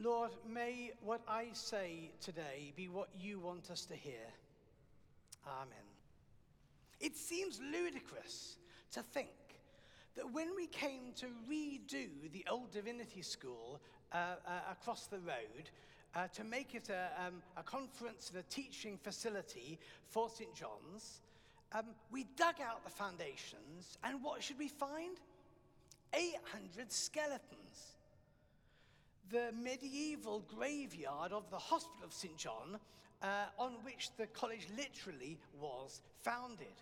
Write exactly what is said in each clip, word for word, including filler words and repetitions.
Lord, may what I say today be what you want us to hear. Amen. It seems ludicrous to think that when we came to redo the old divinity school uh, uh, across the road uh, to make it a, um, a conference and a teaching facility for Saint John's, um, we dug out the foundations, and what should we find? eight hundred skeletons. The medieval graveyard of the Hospital of Saint John, uh, on which the college literally was founded.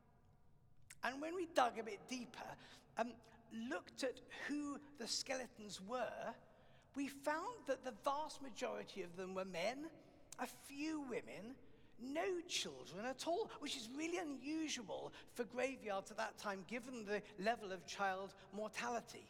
And when we dug a bit deeper, um, looked at who the skeletons were, we found that the vast majority of them were men, a few women, no children at all, which is really unusual for graveyards at that time, given the level of child mortality.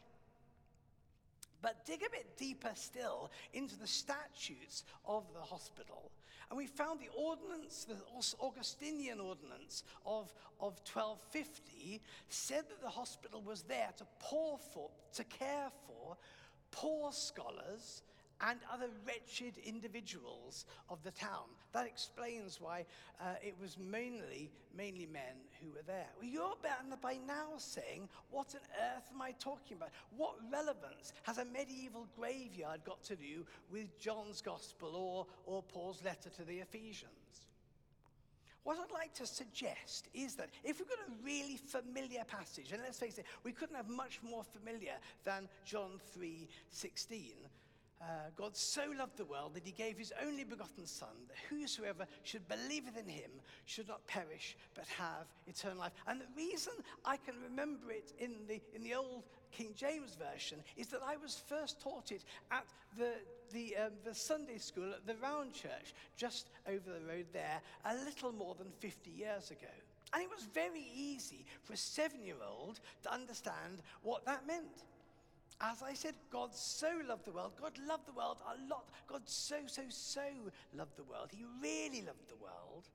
But dig a bit deeper still into the statutes of the hospital, and we found the ordinance, the Augustinian ordinance of, of twelve fifty, said that the hospital was there to pour for, to care for poor scholars and other wretched individuals of the town. That explains why uh, it was mainly, mainly men who were there. Well, you're bound by now saying, what on earth am I talking about? What relevance has a medieval graveyard got to do with John's Gospel or, or Paul's letter to the Ephesians? What I'd like to suggest is that if we've got a really familiar passage, and let's face it, we couldn't have much more familiar than John three sixteen, Uh, God so loved the world that he gave his only begotten Son, that whosoever should believe in him should not perish, but have eternal life. And the reason I can remember it in the in the old King James Version is that I was first taught it at the, the, um, the Sunday school at the Round Church, just over the road there, a little more than fifty years ago. And it was very easy for a seven-year-old to understand what that meant. As I said, God so loved the world. God loved the world a lot. God so, so, so loved the world. He really loved the world.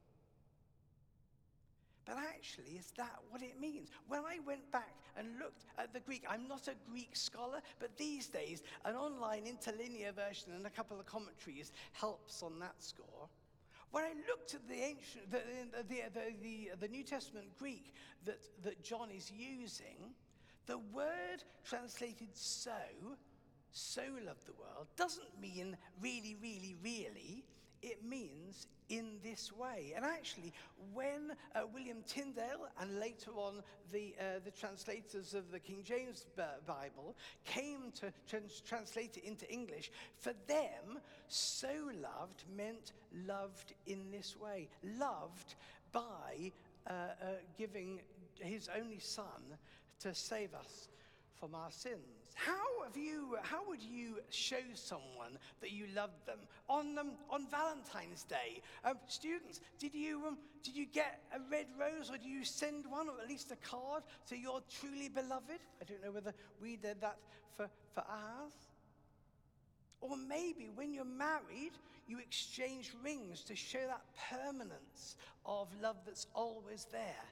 But actually, is that what it means? When I went back and looked at the Greek, I'm not a Greek scholar, but these days, an online interlinear version and a couple of commentaries helps on that score. When I looked at the ancient, the, the, the, the, the New Testament Greek that, that John is using, the word translated so, so loved the world, doesn't mean really, really, really. It means in this way. And actually, when uh, William Tyndale and later on the, uh, the translators of the King James Bible came to trans- translate it into English, for them, so loved meant loved in this way. Loved by uh, uh, giving his only Son to save us from our sins. How have you? How would you show someone that you loved them on um, on Valentine's Day? Um, students, did you um, did you get a red rose, or do you send one, or at least a card to your truly beloved? I don't know whether we did that for for ours. Or maybe when you're married, you exchange rings to show that permanence of love that's always there.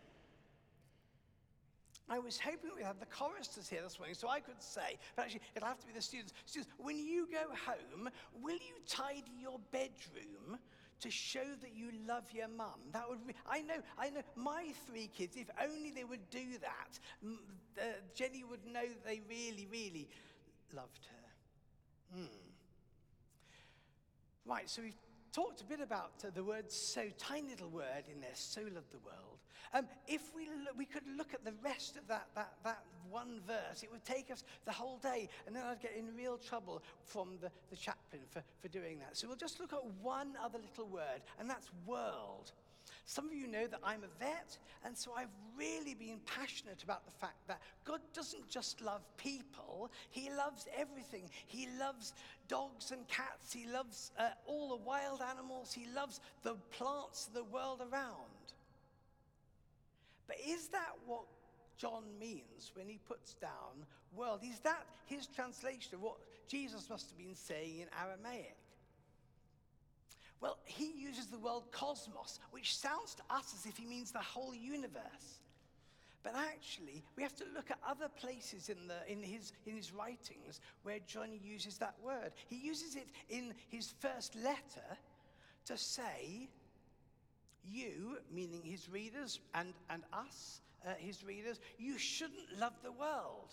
I was hoping we'd have the choristers here this morning so I could say, but actually it'll have to be the students. Students, when you go home, will you tidy your bedroom to show that you love your mum? That would be, I know, I know, my three kids, if only they would do that, uh, Jenny would know they really, really loved her. Hmm. Right, so we've talked a bit about uh, the word so, tiny little word in there, so loved the world. Um, if we lo- we could look at the rest of that, that, that one verse, it would take us the whole day, and then I'd get in real trouble from the, the chaplain for, for doing that. So we'll just look at one other little word, and that's world. Some of you know that I'm a vet, and so I've really been passionate about the fact that God doesn't just love people, he loves everything. He loves dogs and cats, he loves uh, all the wild animals, he loves the plants of the world around. But is that what John means when he puts down world? Is that his translation of what Jesus must have been saying in Aramaic? Well, he uses the word cosmos, which sounds to us as if he means the whole universe. But actually, we have to look at other places in, the, in, his, in his writings where John uses that word. He uses it in his first letter to say, you, meaning his readers and, and us, uh, his readers, you shouldn't love the world.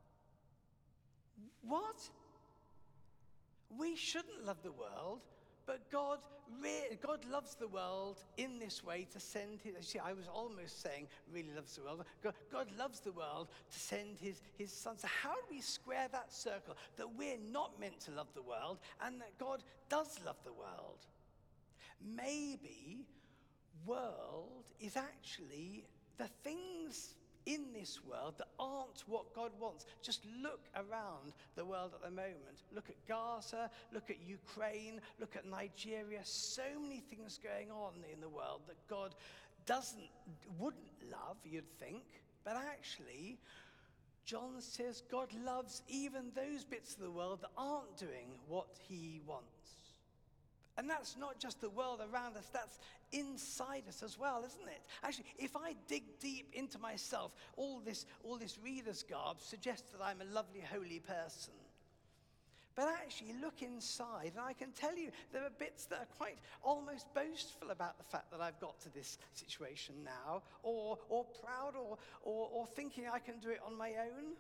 What? We shouldn't love the world, but God, re- God loves the world in this way to send his, see, I was almost saying really loves the world. God, God loves the world to send his, his son. So how do we square that circle that we're not meant to love the world and that God does love the world? Maybe world is actually the things in this world that aren't what God wants. Just look around the world at the moment. Look at Gaza, look at Ukraine, look at Nigeria. So many things going on in the world that God doesn't, wouldn't love, you'd think. But actually, John says God loves even those bits of the world that aren't doing what he wants. And that's not just the world around us, that's inside us as well, isn't it? Actually, if I dig deep into myself, all this, all this reader's garb suggests that I'm a lovely, holy person. But actually, look inside, and I can tell you there are bits that are quite almost boastful about the fact that I've got to this situation now, or, or proud, or, or, or thinking I can do it on my own.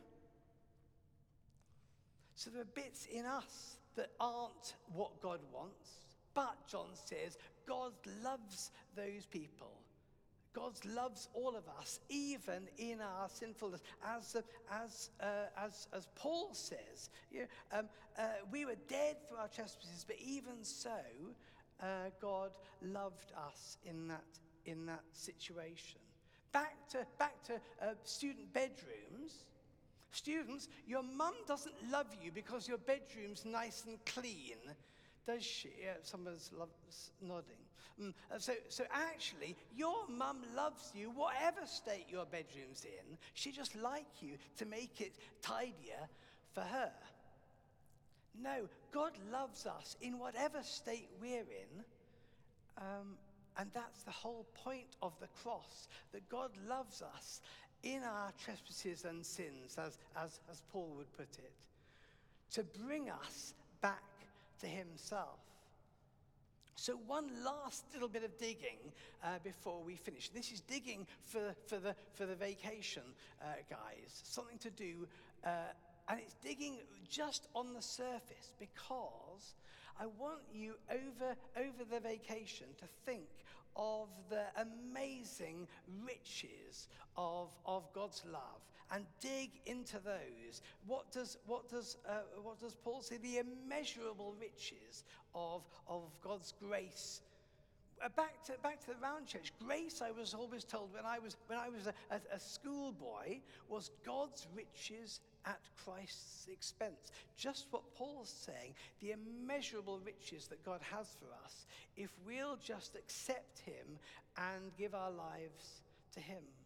So there are bits in us that aren't what God wants. But, John says, God loves those people. God loves all of us, even in our sinfulness. As, uh, as, uh, as, as Paul says, you know, um, uh, we were dead through our trespasses, but even so, uh, God loved us in that, in that situation. Back to, back to uh, student bedrooms. Students, your mum doesn't love you because your bedroom's nice and clean. Does she? Yeah, someone's lo- nodding. Mm. Uh, so, so actually, your mum loves you, whatever state your bedroom's in. She just likes you to make it tidier for her. No, God loves us in whatever state we're in. Um, and that's the whole point of the cross, that God loves us in our trespasses and sins, as, as, as Paul would put it, to bring us back to himself. So one last little bit of digging uh, before we finish. This is digging for, for, the, for the vacation, uh, guys. Something to do, uh, and it's digging just on the surface, because I want you over, over the vacation to think of the amazing riches of, of God's love and dig into those. What does, what does, uh, what does Paul say? The immeasurable riches of, of God's grace. Uh, back to, back to the round church. Grace, I was always told when I was, when I was a, a, a schoolboy, was God's riches at Christ's expense. Just what Paul's saying, the immeasurable riches that God has for us, if we'll just accept him and give our lives to him.